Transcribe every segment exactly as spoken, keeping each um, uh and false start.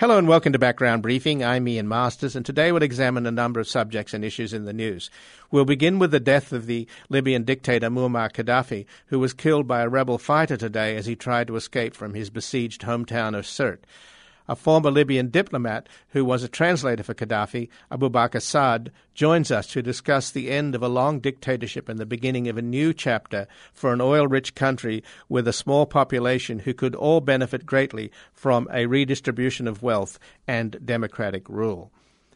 Hello and welcome to Background Briefing. I'm Ian Masters, and today we'll examine a number of subjects and issues in the news. We'll begin with the death of the Libyan dictator Muammar Gaddafi, who was killed by a rebel fighter today as he tried to escape from his besieged hometown of Sirte. A former Libyan diplomat who was a translator for Gaddafi, Abu Bakr Saad, joins us to discuss the end of a long dictatorship and the beginning of a new chapter for an oil-rich country with a small population who could all benefit greatly from a redistribution of wealth and democratic rule.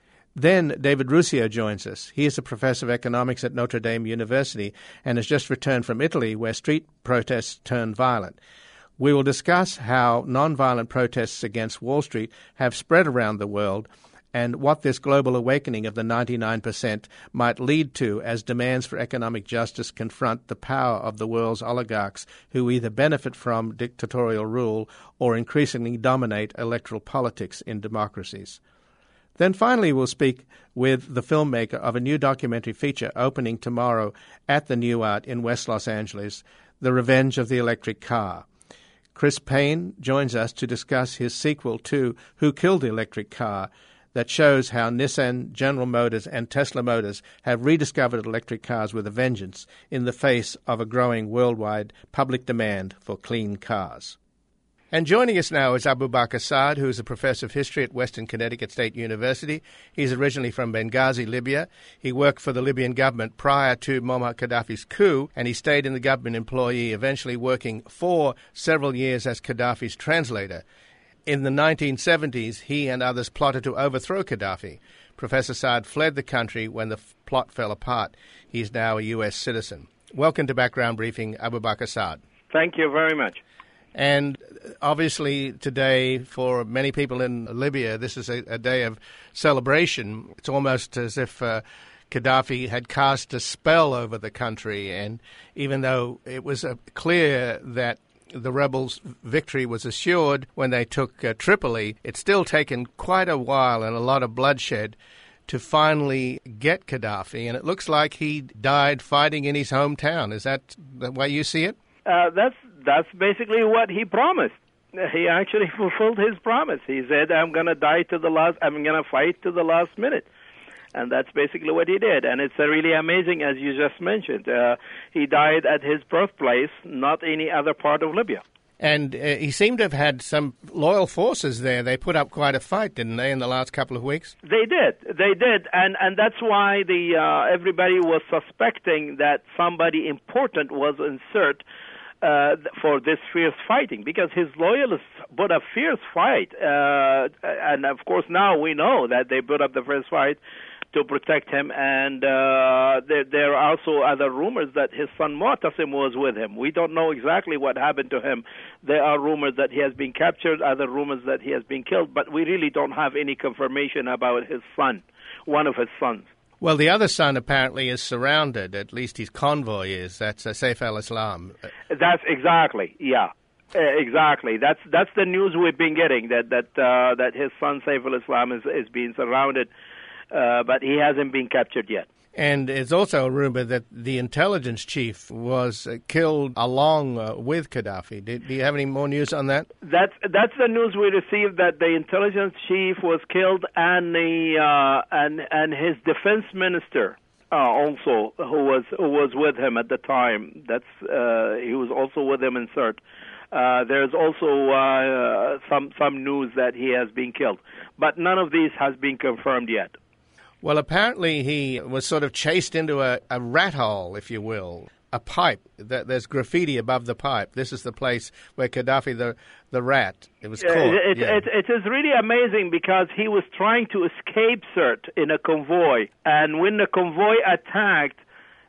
Then David Ruscio joins us. He is a professor of economics at Notre Dame University and has just returned from Italy, where street protests turned violent. We will discuss how nonviolent protests against Wall Street have spread around the world and what this global awakening of the ninety-nine percent might lead to as demands for economic justice confront the power of the world's oligarchs who either benefit from dictatorial rule or increasingly dominate electoral politics in democracies. Then finally we'll speak with the filmmaker of a new documentary feature opening tomorrow at the New Art in West Los Angeles, The Revenge of the Electric Car. Chris Payne joins us to discuss his sequel to Who Killed the Electric Car that shows how Nissan, General Motors, and Tesla Motors have rediscovered electric cars with a vengeance in the face of a growing worldwide public demand for clean cars. And joining us now is Abu Bakr Saad, who is a professor of history at Western Connecticut State University. He's originally from Benghazi, Libya. He worked for the Libyan government prior to Muammar Gaddafi's coup, and he stayed in the government employee, eventually working for several years as Gaddafi's translator. In the nineteen seventies, he and others plotted to overthrow Gaddafi. Professor Saad fled the country when the f- plot fell apart. He's now a U S citizen. Welcome to Background Briefing, Abu Bakr Saad. Thank you very much. And obviously today, for many people in Libya, this is a, a day of celebration. It's almost as if uh, Gaddafi had cast a spell over the country. And even though it was uh, clear that the rebels' victory was assured when they took uh, Tripoli, it's still taken quite a while and a lot of bloodshed to finally get Gaddafi. And it looks like he died fighting in his hometown. Is that the way you see it? Uh, that's that's basically what he promised. He actually fulfilled his promise. He said, "I'm going to die to the last. I'm going to fight to the last minute," and that's basically what he did. And it's uh, really amazing, as you just mentioned. Uh, he died at his birthplace, not any other part of Libya. And uh, he seemed to have had some loyal forces there. They put up quite a fight, didn't they, in the last couple of weeks? They did. They did. And and that's why the uh, everybody was suspecting that somebody important was in Sirte uh, for this fierce fighting, because his loyalists put a fierce fight. Uh, and, of course, now we know that they put up the fierce fight to protect him, and uh, there, there are also other rumors that his son Mu'tasim was with him. We don't know exactly what happened to him. There are rumors that he has been captured, other rumors that he has been killed, but we really don't have any confirmation about his son, one of his sons. Well, the other son apparently is surrounded, at least his convoy is. That's uh, Saif al-Islam. That's exactly, yeah. Uh, exactly. That's that's the news we've been getting, that that uh, that his son Saif al-Islam is, is being surrounded. Uh, but he hasn't been captured yet. And it's also a rumor that the intelligence chief was uh, killed along uh, with Gaddafi. Do, do you have any more news on that? That's that's the news we received, that the intelligence chief was killed, and the uh, and and his defense minister uh, also, who was who was with him at the time. That's uh, he was also with him in Sirte. Uh, there's also uh, some some news that he has been killed, but none of these has been confirmed yet. Well, apparently he was sort of chased into a, a rat hole, if you will, a pipe. There's graffiti above the pipe. This is the place where Gaddafi, the the rat, it was caught. It, yeah. it, it is really amazing, because he was trying to escape Sirte in a convoy, and when the convoy attacked,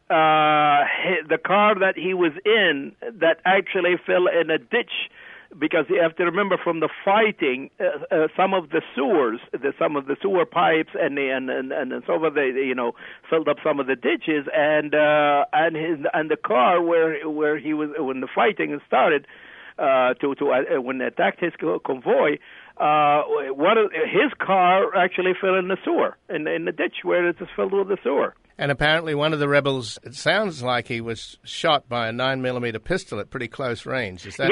uh, the car that he was in, that actually fell in a ditch, because you have to remember, from the fighting, uh, uh, some of the sewers, the, some of the sewer pipes, and the, and and and so on, they you know filled up some of the ditches, and uh, and his and the car where where he was when the fighting started, uh, to to uh, when they attacked his convoy, uh, one of, his car actually fell in the sewer, in in the ditch where it is filled with the sewer. And apparently one of the rebels, it sounds like he was shot by a nine millimeter pistol at pretty close range. Is that? Yeah.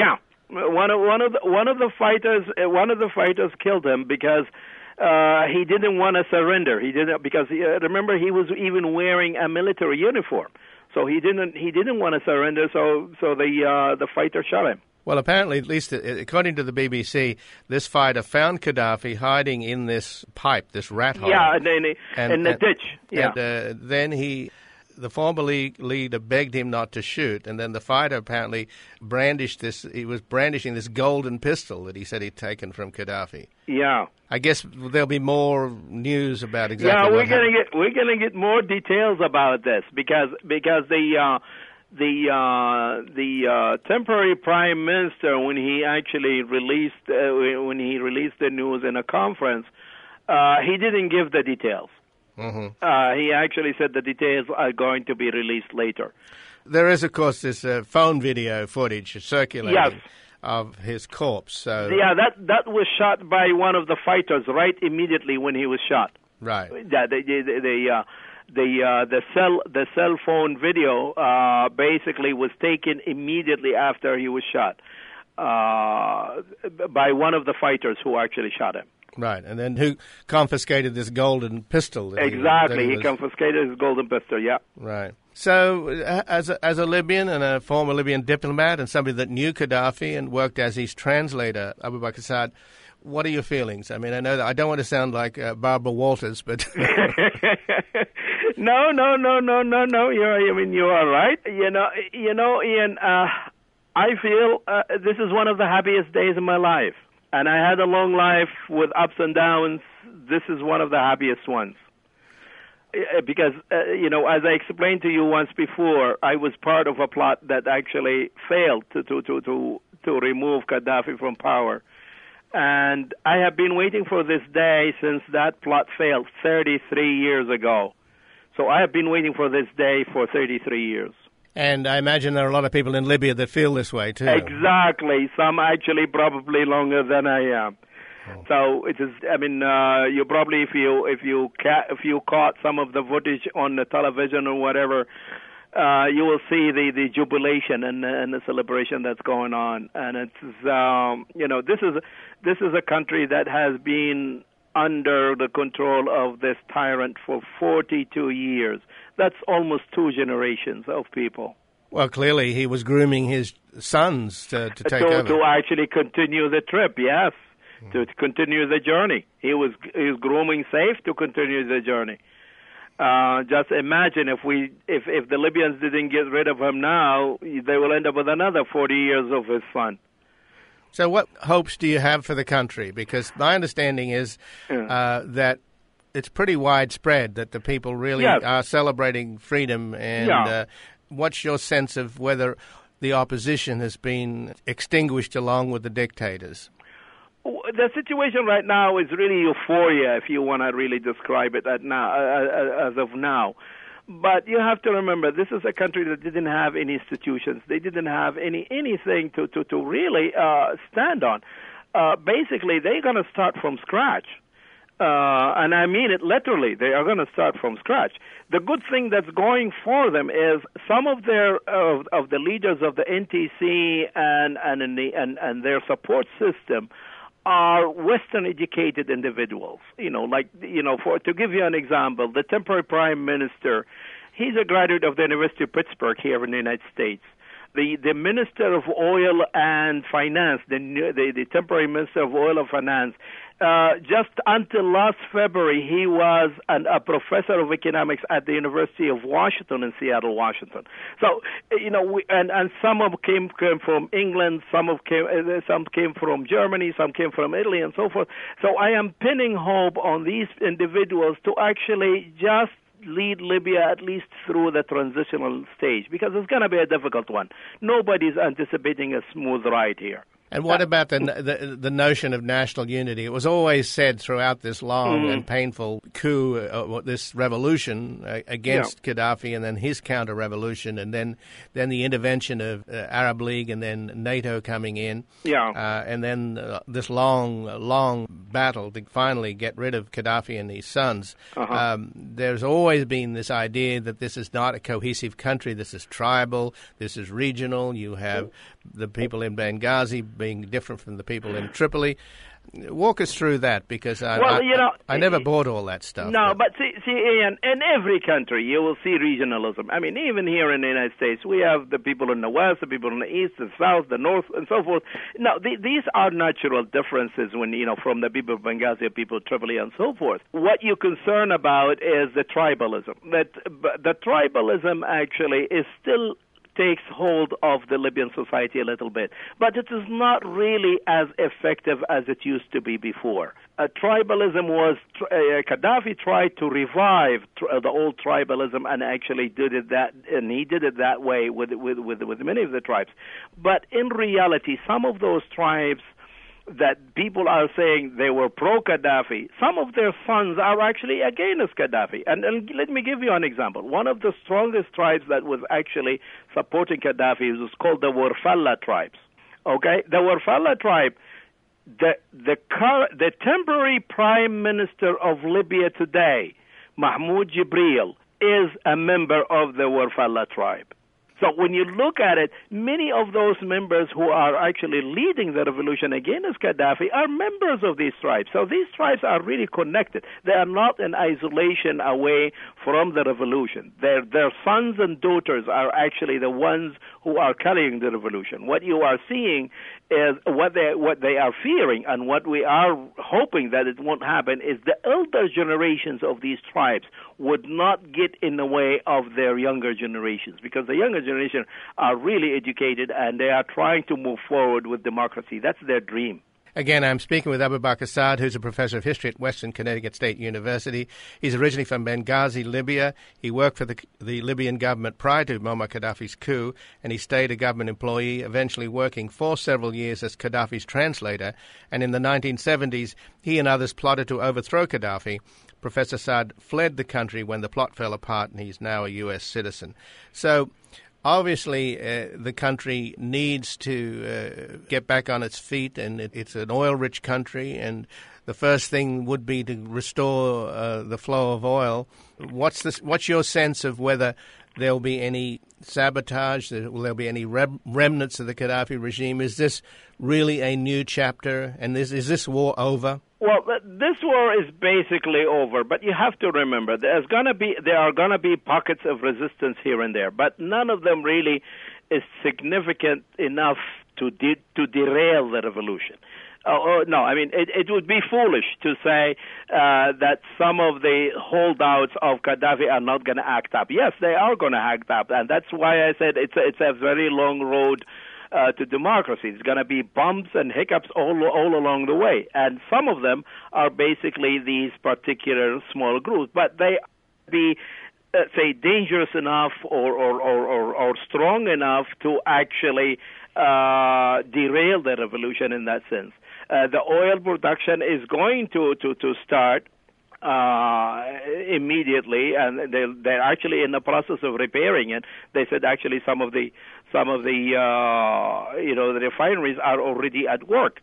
One of one of the, one of the fighters uh, one of the fighters killed him because uh, he didn't want to surrender. He didn't because he, uh, remember he was even wearing a military uniform, so he didn't he didn't want to surrender. So so the uh, the fighter shot him. Well, apparently, at least according to the B B C, this fighter found Gaddafi hiding in this pipe, this rat hole. Yeah, and, and, and, in the and, ditch. Yeah. And uh, then he, the former league leader begged him not to shoot, and then the fighter apparently brandished this. He was brandishing this golden pistol that he said he'd taken from Gaddafi. Yeah. I guess there'll be more news about exactly. Yeah, what we're gonna happened. get we're gonna get more details about this because because the. Uh, The uh, the uh, temporary prime minister, when he actually released uh, when he released the news in a conference, uh, he didn't give the details. Mm-hmm. Uh, he actually said the details are going to be released later. There is, of course, this uh, phone video footage circulating Yes. of his corpse. So Yeah, that that was shot by one of the fighters right immediately when he was shot. right. Yeah, the the the, uh, the, uh, the cell the cell phone video uh, basically was taken immediately after he was shot uh, by one of the fighters who actually shot him. Right, and then who confiscated this golden pistol? That Exactly, he, that he, was, confiscated his golden pistol. Yeah. Right. So, uh, as a, as a Libyan and a former Libyan diplomat and somebody that knew Gaddafi and worked as his translator, Abu Bakr Saad, what are your feelings? I mean, I know that I don't want to sound like uh, Barbara Walters, but no, no, no, no, no, no. You're, I mean, you are right. You know, you know, Ian. Uh, I feel uh, this is one of the happiest days of my life, and I had a long life with ups and downs. This is one of the happiest ones. Because, uh, you know, as I explained to you once before, I was part of a plot that actually failed to, to, to, to, to remove Gaddafi from power. And I have been waiting for this day since that plot failed thirty-three years ago. So I have been waiting for this day for thirty-three years. And I imagine there are a lot of people in Libya that feel this way, too. Exactly. Some actually probably longer than I am. Oh. So it is. I mean, uh, you probably if you if you ca- if you caught some of the footage on the television or whatever, uh, you will see the, the jubilation and, and the celebration that's going on. And it's um, you know this is this is a country that has been under the control of this tyrant for forty-two years. That's almost two generations of people. Well, clearly he was grooming his sons to, to take to, over. To actually continue the trip, yes. To continue the journey. He was he was grooming Saif to continue the journey. Uh, just imagine if we if, if the Libyans didn't get rid of him now, they will end up with another forty years of his fun. So what hopes do you have for the country? Because my understanding is yeah. uh, that it's pretty widespread that the people really yes. are celebrating freedom. And yeah. uh, what's your sense of whether the opposition has been extinguished along with the dictators? The situation right now is really euphoria, if you want to really describe it at now, uh, as of now. But you have to remember, this is a country that didn't have any institutions. They didn't have any anything to, to, to really uh, stand on. Uh, basically, they're going to start from scratch. Uh, and I mean it literally. They are going to start from scratch. The good thing that's going for them is some of their of, of the leaders of the N T C and and in the, and, and their support system are Western-educated individuals. You know, like, you know, for to give you an example, the temporary prime minister, he's a graduate of the University of Pittsburgh here in the United States. The the Minister of Oil and Finance, the the, the temporary Minister of Oil and Finance, uh, just until last February, he was an, a professor of economics at the University of Washington in Seattle, Washington. So, you know, we, and and some of came came from England, some of came uh, some came from Germany, some came from Italy, and so forth. So I am pinning hope on these individuals to actually just lead Libya at least through the transitional stage, because it's going to be a difficult one. Nobody's anticipating a smooth ride here. And what about the, the the notion of national unity? It was always said throughout this long mm. and painful coup, uh, this revolution uh, against yeah. Gaddafi, and then his counter-revolution, and then, then the intervention of uh, Arab League, and then NATO coming in, yeah, uh, and then uh, this long, long battle to finally get rid of Gaddafi and his sons. Uh-huh. Um, there's always been this idea that this is not a cohesive country. This is tribal. This is regional. You have the people in Benghazi being different from the people in Tripoli. Walk us through that, because I, well, I, you know, I, I never bought all that stuff. No, but, but see, see, Ian, in every country you will see regionalism. I mean, even here in the United States, we have the people in the West, the people in the East, the South, the North, and so forth. Now, the, these are natural differences when, you know, from the people of Benghazi, people of Tripoli, and so forth. What you're concerned about is the tribalism. That the tribalism actually is still takes hold of the Libyan society a little bit. But it is not really as effective as it used to be before. Uh, tribalism was, uh, Gaddafi tried to revive tr- the old tribalism and actually did it that, and he did it that way with, with, with, with many of the tribes. But in reality, some of those tribes that people are saying they were pro-Gaddafi, some of their sons are actually against Gaddafi. And, and let me give you an example. One of the strongest tribes that was actually supporting Gaddafi was called the Warfalla tribes. Okay? The Warfalla tribe, the, the, car, the temporary prime minister of Libya today, Mahmoud Jibril, is a member of the Warfalla tribe. So when you look at it, many of those members who are actually leading the revolution against Gaddafi are members of these tribes. So these tribes are really connected. They are not in isolation away from the revolution. Their, their sons and daughters are actually the ones who are carrying the revolution. What you are seeing is what they what they are fearing, and what we are hoping that it won't happen, is the elder generations of these tribes would not get in the way of their younger generations, because the younger generation are really educated and they are trying to move forward with democracy. That's their dream. Again, I'm speaking with Abu Bakr Saad, who's a professor of history at Western Connecticut State University. He's originally from Benghazi, Libya. He worked for the, the Libyan government prior to Muammar Gaddafi's coup, and he stayed a government employee, eventually working for several years as Gaddafi's translator. And in the nineteen seventies, he and others plotted to overthrow Gaddafi. Professor Saad fled the country when the plot fell apart, and he's now a U S citizen. So obviously, uh, the country needs to uh, get back on its feet, and it, it's an oil-rich country, and the first thing would be to restore uh, the flow of oil. What's this, what's your sense of whether there'll be any sabotage? Will there be any rem- remnants of the Gaddafi regime? Is this really a new chapter, and is, is this war over? Well, this war is basically over, but you have to remember there's gonna be there are gonna be pockets of resistance here and there, but none of them really is significant enough to de- to derail the revolution. Oh, no, I mean, it, it would be foolish to say uh, that some of the holdouts of Gaddafi are not going to act up. Yes, they are going to act up, and that's why I said it's a, it's a very long road uh, to democracy. It's going to be bumps and hiccups all all along the way, and some of them are basically these particular small groups, but they be uh, say dangerous enough or or, or, or or strong enough to actually uh, derail the revolution in that sense. Uh, the oil production is going to, to, to start uh, immediately, and they, they're actually in the process of repairing it. They said actually some of the some of the uh, you know the refineries are already at work,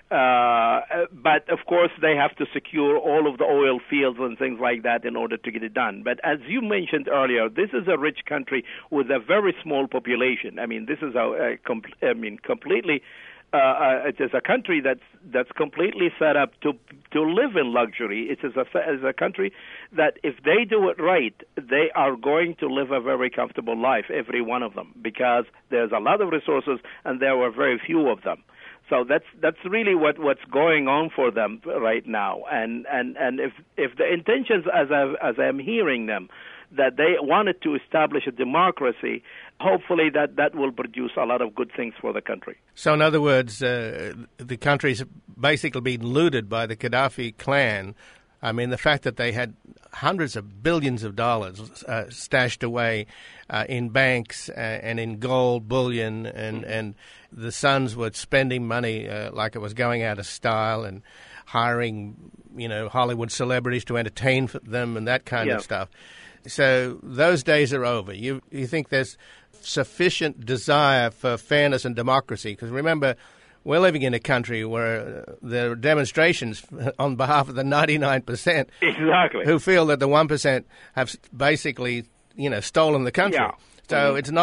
uh, but of course they have to secure all of the oil fields and things like that in order to get it done. But as you mentioned earlier, this is a rich country with a very small population. I mean, this is a, a com- I mean completely. Uh, uh, it is a country that's that's completely set up to to live in luxury. It is a is a country that if they do it right, they are going to live a very comfortable life, every one of them, because there's a lot of resources and there were very few of them. So that's that's really what, what's going on for them right now. And and, and if if the intentions, as I as I'm hearing them, that they wanted to establish a democracy, hopefully that, that will produce a lot of good things for the country. So in other words, uh, the country's basically been looted by the Gaddafi clan. I mean, the fact that they had hundreds of billions of dollars uh, stashed away uh, in banks uh, and in gold, bullion, and, and the sons were spending money uh, like it was going out of style and hiring, you know, Hollywood celebrities to entertain them and that kind yeah. of stuff. So those days are over. You you think there's sufficient desire for fairness and democracy? Because remember, we're living in a country where there are demonstrations on behalf of the ninety-nine percent exactly. who feel that the one percent have basically, you know, stolen the country. Yeah. So mm-hmm. it's not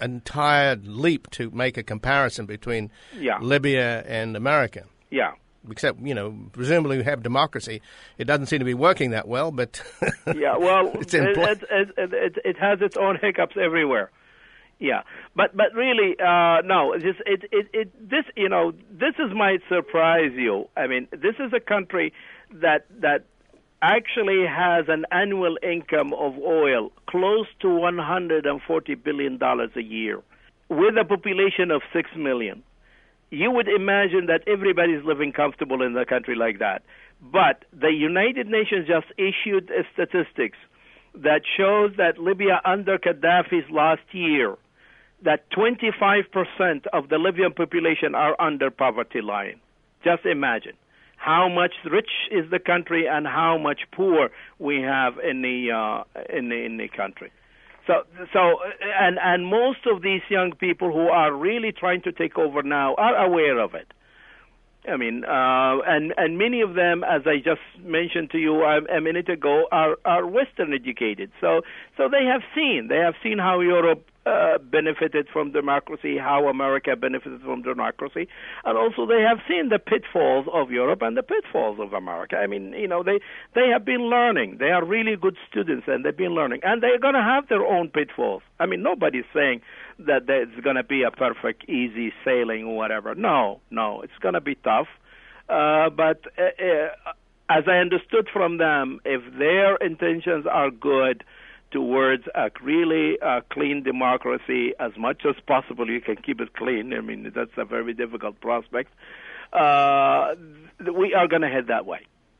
entire leap to make a comparison between yeah. Libya and America. Yeah. Except, you know, presumably we have democracy. It doesn't seem to be working that well, but yeah, well, it's in it, pl- it, it, it, it has its own hiccups everywhere. Yeah, but but really, uh, no. Just it, it it this you know this is might surprise you. I mean, this is a country that that actually has an annual income of oil close to one hundred forty billion dollars a year, with a population of six million. You would imagine that everybody's living comfortable in a country like that. But the United Nations just issued statistics that shows that Libya under Gaddafi's last year, that twenty-five percent of the Libyan population are under poverty line. Just imagine how much rich is the country and how much poor we have in the uh, in the in the country. So, so, and and most of these young people who are really trying to take over now are aware of it. I mean, uh, and and many of them, as I just mentioned to you a, a minute ago, are are Western educated. So, so they have seen they have seen how Europe uh, benefited from democracy, how America benefited from democracy, and also they have seen the pitfalls of Europe and the pitfalls of America. I mean, you know, they they have been learning. They are really good students, and they've been learning, and they're going to have their own pitfalls. I mean, nobody's saying that it's going to be a perfect, easy sailing or whatever. No, no, it's going to be tough. Uh, but uh, uh, as I understood from them, if their intentions are good towards a really uh, clean democracy, as much as possible, you can keep it clean. I mean, that's a very difficult prospect. Uh, we are going to head that way.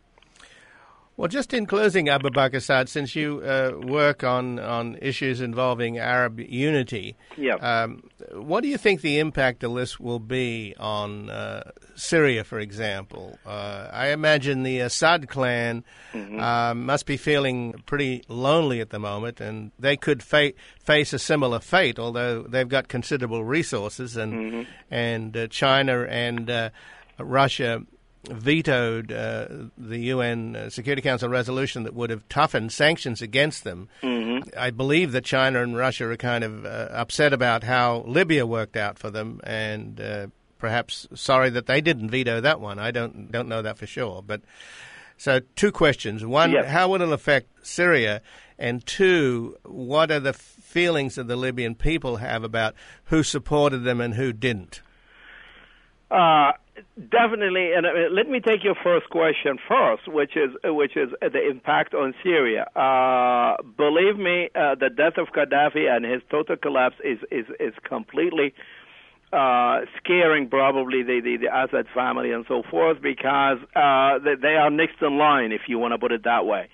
Well, just in closing, Abu Bakr Saad, since you uh, work on, on issues involving Arab unity, yeah. um, what do you think the impact of this will be on uh, Syria, for example? Uh, I imagine the Assad clan mm-hmm. uh, must be feeling pretty lonely at the moment, and they could fa- face a similar fate, although they've got considerable resources, and, mm-hmm. and uh, China and uh, Russia vetoed uh, the U N Security Council resolution that would have toughened sanctions against them. Mm-hmm. I believe that China and Russia are kind of uh, upset about how Libya worked out for them, and uh, perhaps sorry that they didn't veto that one. I don't don't know that for sure. But so two questions: one, yes. how will it affect Syria? And two, what are the feelings that the Libyan people have about who supported them and who didn't? Uh Definitely, and uh, let me take your first question first, which is which is the impact on Syria. Uh, believe me, uh, the death of Gaddafi and his total collapse is is is completely uh, scaring probably the, the the Assad family and so forth, because uh, they, they are next in line, if you want to put it that way.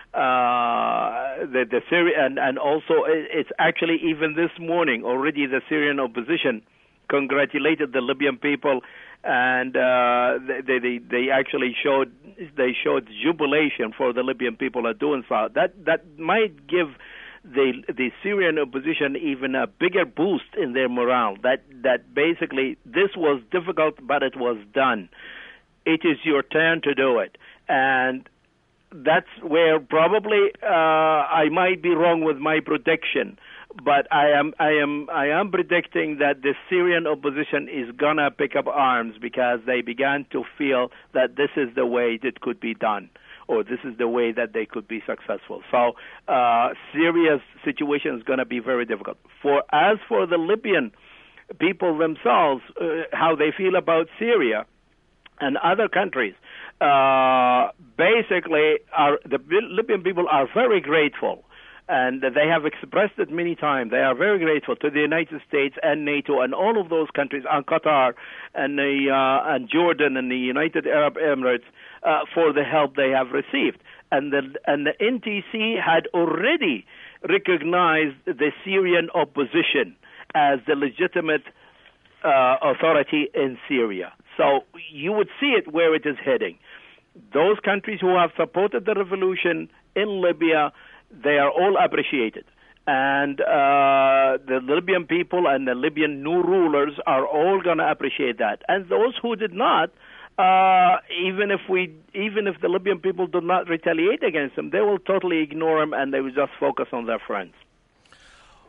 Uh, the the Syria and and also it's actually even this morning already the Syrian opposition congratulated the Libyan people. And uh, they, they they actually showed they showed jubilation for the Libyan people are doing so. That that might give the the Syrian opposition even a bigger boost in their morale. That that basically this was difficult, but it was done. It is your turn to do it, and that's where probably uh, I might be wrong with my prediction. But I am, I am, I am predicting that the Syrian opposition is gonna pick up arms because they began to feel that this is the way it could be done, or this is the way that they could be successful. So uh, Syria's situation is gonna be very difficult. For as for the Libyan people themselves, uh, how they feel about Syria and other countries, uh, basically, are, the Libyan people are very grateful. And they have expressed it many times. They are very grateful to the United States and NATO and all of those countries, and Qatar and the uh, and Jordan and the United Arab Emirates uh, for the help they have received. And the and the N T C had already recognized the Syrian opposition as the legitimate uh, authority in Syria. So you would see it where it is heading. Those countries who have supported the revolution in Libya, they are all appreciated. And uh, the Libyan people and the Libyan new rulers are all going to appreciate that. And those who did not, uh, even if we, even if the Libyan people do not retaliate against them, they will totally ignore them and they will just focus on their friends.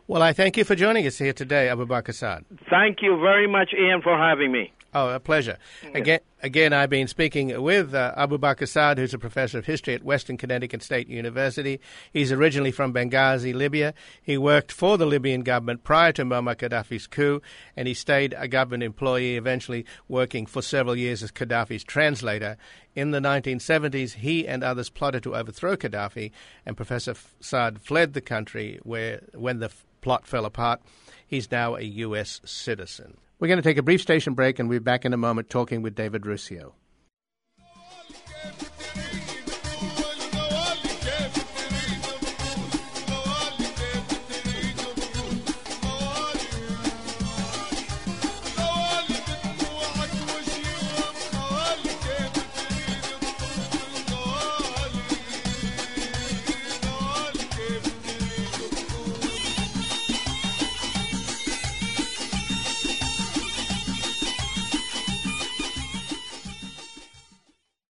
Well, I thank you for joining us here today, Abu Bakr Saad. Thank you very much, Ian, for having me. Oh, a pleasure. Yes. Again, again, I've been speaking with uh, Abu Bakr Saad, who's a professor of history at Western Connecticut State University. He's originally from Benghazi, Libya. He worked for the Libyan government prior to Muammar Gaddafi's coup, and he stayed a government employee, eventually working for several years as Gaddafi's translator. In the nineteen seventies, he and others plotted to overthrow Gaddafi, and Professor Saad fled the country where, when the plot fell apart. He's now a U S citizen. We're going to take a brief station break, and we'll be back in a moment talking with David Ruscio.